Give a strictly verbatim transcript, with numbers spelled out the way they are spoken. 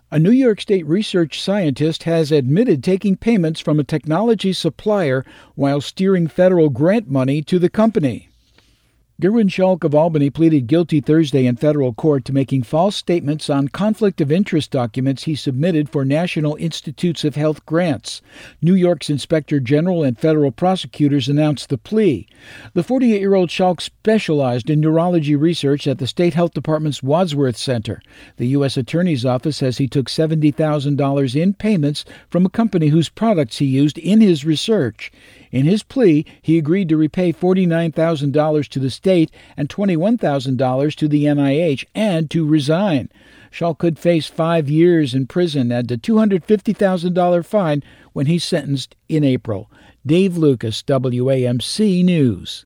A New York State research scientist has admitted taking payments from a technology supplier while steering federal grant money to the company. Gerwin Schalk of Albany pleaded guilty Thursday in federal court to making false statements on conflict of interest documents he submitted for National Institutes of Health grants. New York's Inspector General and federal prosecutors announced the plea. The forty-eight-year-old Schalk specialized in neurology research at the State Health Department's Wadsworth Center. The U S Attorney's Office says he took seventy thousand dollars in payments from a company whose products he used in his research. In his plea, he agreed to repay forty-nine thousand dollars to the state and twenty-one thousand dollars to the N I H and to resign. Schalk could face five years in prison and a two hundred fifty thousand dollars fine when he's sentenced in April. Dave Lucas, W A M C News.